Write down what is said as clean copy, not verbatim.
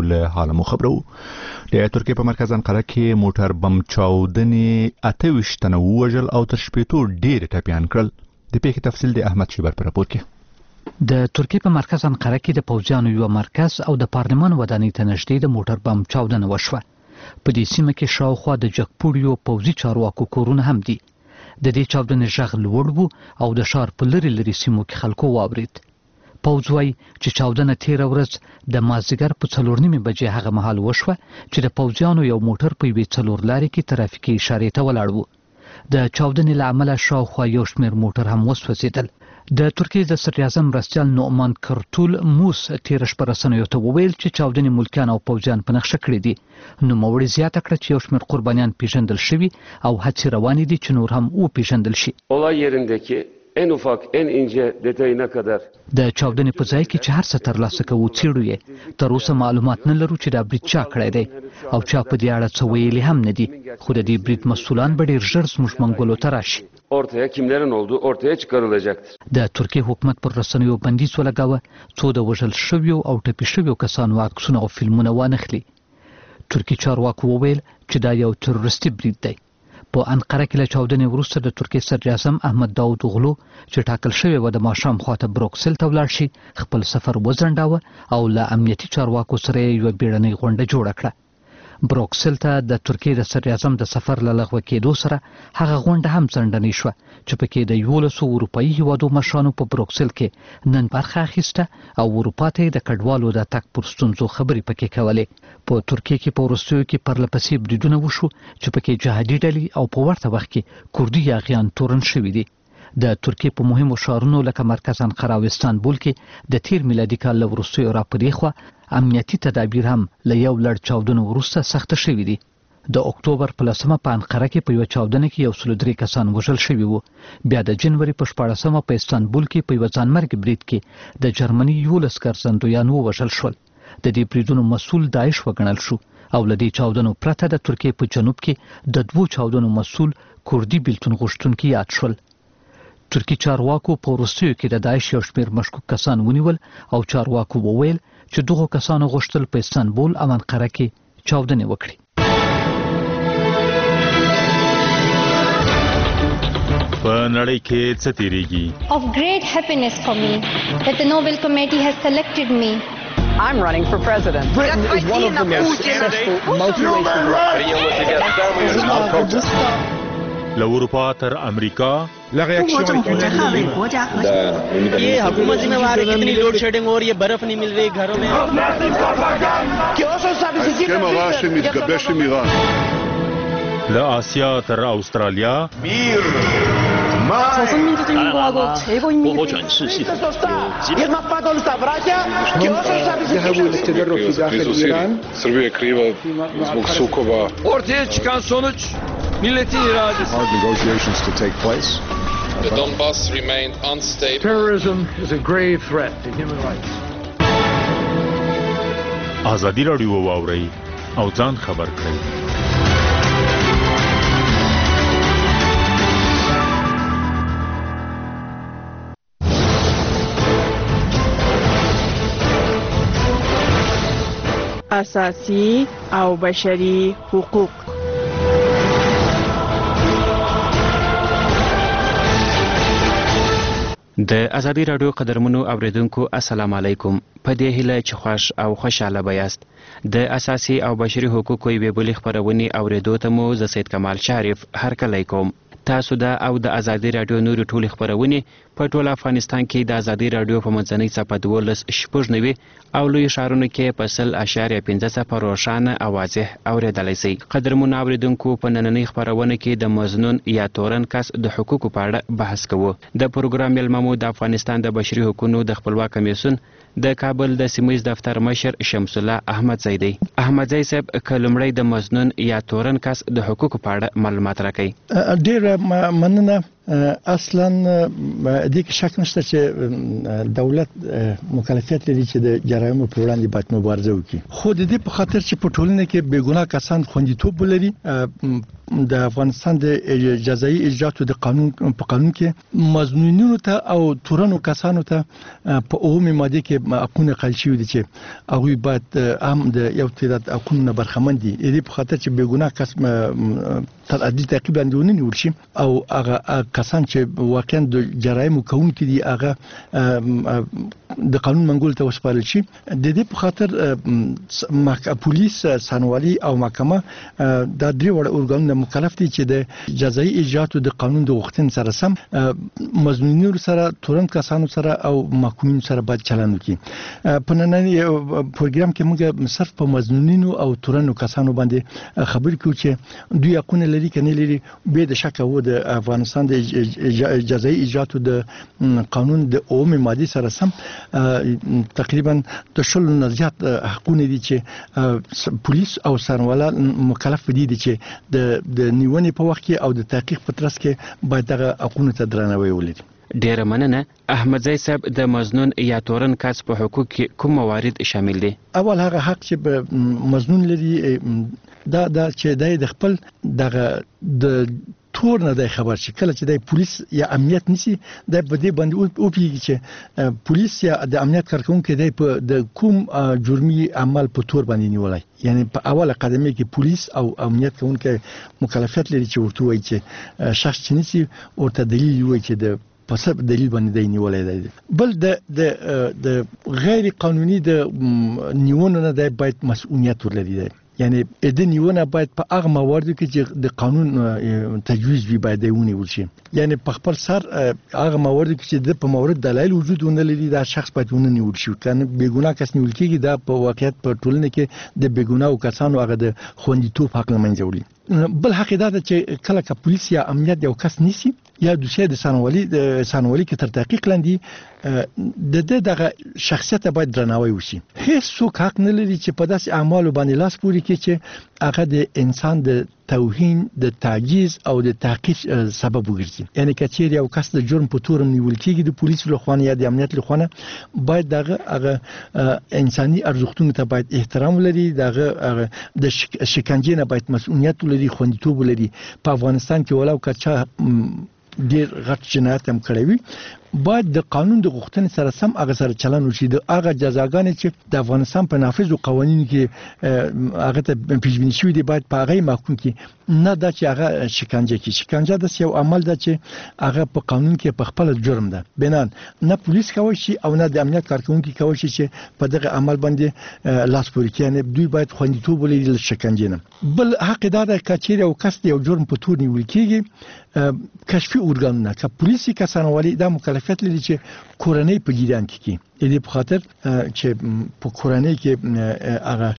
له حاله مو خبرو. د ترکیې په مرکز انقره کې موټر بم چاودنې 28 تنه ووژل او تر 80 ډېر ټپیان کړل. د پیښې تفصیل د احمد شیبر په راپور کې. د ترکیې په مرکز انقره کې د پوځیانو یو مرکز او د پارلمان ودانۍ ته نږدې د موټر بم چاودنه وشوه. په دې سیمه کې شاوخوا د جګپوړیو پوځي چارواکو کورونه هم دي. د دې چاودنې غږ لوړ و او د ښار په لري سیمو کې خلکو واورید. پوځ وایي چې چاودنه تیره ورځ د مازدیګر په 4:30 بجې هغه مهال وشوه چې د پوځیانو یو موټر په یوې 4 لارې کې ترافیکي اشارې ته ولاړ و. د چاودنې له امله شاوخوا یو شمېر موټر هم وسوځېدل. د ترکیې د صدر اعظم مرستیال نعمان کرتول موس تیر شپه رسنیو ته وویل چې چاودنې ملکیان او پوځیان په نښه کړي دي. نوموړي زیاته کړه چې یو شمېر قربانیان پیژندل شوي او هڅې روانې دي چې نور هم وپیژندل شي. olay yerindeki en ufak en ince detayına kadar د چاودنې په ځای کې چې هر څه ترلاسه کوو څېړو یې. تر اوسه معلومات نه لرو چې دا برید چا کړی دی او چا په دې اړه څه ویلي هم نه دي، خو د دې برید مسؤلان به ډېر ژر زموږ منګولو ته راشي. ortaya kimlerin olduğu ortaya çıkarılacaktır. د ترکیې حکومت پر رسنیو بندیز ولګاوه څو د وژل شویو او ټپي شویو کسانو عکسونه او فلمونه وانخلي. ترکیې چارواکو وویل چې دا یو تروریستي برید دی. په انقره کې له چاودنې وروسته د ترکیې صدر اعظم احمد داود اوغلو چې ټاکل شوی و د ماښام خواته بروکسل ته ولاړ شي خپل سفر وځنډاوه او له امنیتي چارواکو سره یو بیړنۍ غونډه جوړه کړه. بروکسل ته د ترکیې د صدر اعظم د سفر له لغوه کېدو سره هغه غونډه هم ځنډنۍ شوه چې پکې د 11 اروپایي هیوادو مشرانو په بروکسل کې نن برخه اخیسته او اروپا ته د کډوالو د تګ پر ستونزو خبرې پکې کولې. په ترکیې کې په وروستیو کې پرلپسې بریدونه وشو چې پکې جهادي ډلې او په ورته وخت کې کوردي یاغیان تورن شوي دي. د ترکیې په مهمو ښارونو لکه مرکز انقره او استانبول کې د تیر میلادي کال له وروستیو راپورې خوا امنیتي تدابیر هم له یو لړ چاودنو وروسته سخته شوي دي. د اکتوبر په 10 په انقره کې په یو چاودنه کې 103 کسان وژل شوي وو. بیا د جنوري په 14 په استانبول کې په یو ځانمرګ برید کې د جرمني 11 ګرځندویان وژل شول. د دې بریدونو مسؤل داعش وګڼل شو او له دې چاودنو پرته د ترکیې په جنوب کې د 2 چاودنو مسؤل کوردي بیلتون غوښتونکي یاد شول. ترکی چارواکو په وروستیو کې د داعش یو شمېر مشکوک کسان ونیول او چارواکو وویل چې دغه کسانو غوښتل په استانبول او انقره کې چاودنې وکړي. په نړۍ کې څه تیریږي؟ Of great happiness for me that the Nobel Committee has selected me. I'm running for president. Britain is one of the most successful multiracial له اروپا تر امریکا ये हुकूमत जिम्मेवार है, कितनी load shedding हो रही है, बर्फ नहीं मिल रही घरों में. له آسیا تر استرالیا ortaya çıkan sonuç milletin iradesi. Hard negotiations to take place. The Donbass remained unstable. Terrorism is a grave threat to human rights. ازادي راډیو واورئ او ځان خبر کړئ. اساسي او بشري حقوق. د ازادي راډیو قدرمنو اوریدونکو السلام علیکم. په دې هیله چې خوښ او خوشاله بیاست. د اساسي او بشري حقوقو یوې بلې خپرونې اوریدو ته مو زه سید کمال شریف هرکلی کوم. تاسو د او د ازادي راډیو نورې ټولې خپرونې په ټول افغانستان کې د ازادي راډیو په منځنۍ څپه 12.90 او لوی ښارونو کې په 100.15 روښانه او واضح اوریدلی شئ. قدرمنو اوریدونکو په نننۍ خپرونه کې د مظنون یا تورن کس د حقوقو په اړه بحث کوو. د پروګرام میلمه مو د افغانستان د بشري حقوقو د خپلواک کمیسیون د کابل د سیمه‌ییز دفتر مشر شمس الله احمدزی دی. احمدزی صاحب که لومړی د مظنون یا تورن کس د حقوقو په اړه معلومات راکړئ. ډېره مننه اصلا د دې شک نشته چې دولت مکلفیت لري چې د جرایمو پر وړاندې باید مبارزه وکړي، خو د دې په خاطر چې په ټولنه کې بېګناه کسان خوندیتوب ولري. د افغانستان د جزایي اجرااتو د قانون په قانون کې مظنونینو ته او تورنو کسانو ته په اومه ماده کې حقونه قایل شوي دي چې هغه باید هم د یو تعداد حقوقونه برخمن دي. دې په خاطر چې بېګناه کس تر عدالت تعقیب لاندې ونیول شي او هغه کسان چې واقعا د جرایمو کوونکي دي هغه د قانون منګول ته وسپارل شي. د دې په خاطر پولیس، سانوالي او محکمه دا درې وړ اورګانونه مکلف دي چې د جزایي اجرااتو د قانون د غوښتنې سره سم مظنونینو سره، تورن کسانو سره او محکومینو سره باید چلند وکړي. په نننی پروګرام کې موږ صرف په مظنونینو او تورنو کسانو باندې خبرې کوو چې دوی حقونه لري کنه لري. به د شک وو د افغانستان د جزایي اجرااتو د قانون د اومه ماده سره سم تقریبا د شلو نه زیات حقونه دي چې پولیس او سانواله مکلف دي چې د نیونې په وخت کې او د تحقیق په ترڅ کې باید دغه حقوقو ته درناوی ولري. ډیره مننه. احمدزی صاحب، د مظنون یا تورن کس په حقوق کې کوم موارد شامل دي؟ اول هغه حق چې مظنون لري دا چې د خپل دغه د تور نه د خبر شي. کله چې د پولیس یا امنیت نشي د بده باندې او پیږي چې پولیس یا د امنیت کارکونکو د کوم جرمي عمل په تور باندې نیولای. یعنی په اوله قدمه کې پولیس او امنیت کوونکو مکلفیت لري چې ورته وایي چې شخص چې نشي ورته دلیل وایي چې د په سبب دلیل باندې دی نیولای دی. بل د غیر قانوني د نیونو نه دی باید مسؤلیت ولري. یعنی د نیونه باید په هغه مواردو کې چې د قانون تجویز وي باید ونیول شي. یعنی په خپل سر هغه مواردو کې چې د په مورد دلایل وجود ونه لري دا شخص باید ونیول شي. کنه بېګناه کس نیول کېږي دا په واقعیت په ټولنه کې د بېګناه کسانو هغه د خوندیتوب حق له منځه وړي. بل حق دا ده چې کله که پولیس یا امنیت یو کس نیسي یا دوسیه د سانوالي کې تر تحقیق لاندې د دغه شخصیت باید درناوی وشي. هیڅ څوک حق نه لري چې په داسې اعمالو باندې لاس پورې کړي چې هغه د انسان د توهین، د تعجیز او د تحقیر سبب وګرځي. یعنی که چیرې یو کس د جرم په تور نیول کېږي د پولیسو له خوا یا د امنیت له خوا باید دغه انساني ارزښتونو ته باید احترام ولري، دغه د شکنجې نه باید مسؤلیت ولري، خوندیتوب ولري. په افغانستان کې ولو که چا ډیر غټ جنایت هم کړی وي باید د قانون د غوښتنې سره سم هغه سره چلند وشي. د هغه جزاګانې چې د افغانستان په نافذو قوانینو کې هغه ته پیژبیني شوي دي باید په هغه محکوم کړي، نه دا چې هغه شکنجه کړي. شکنجه داسې یو عمل ده چې هغه په قانون کې په خپل جرم ده. بنان نه پولیس کوي شي او نه د امنیت کارکونکي کوي شي چې په دغه عمل باندې لاس پورې کړي. یعنی دوی باید خوندیتوب ولري له شکنجې نه. بل حق دا ده چې چیرې یو کس د یو جرم په تور نیول کېږي کشفي اورګانونه که پولیسي کسانوالي دا مکلفیت لري چې کورنۍ په جریان کې دې په خاطر چې په کورنۍ کې هغه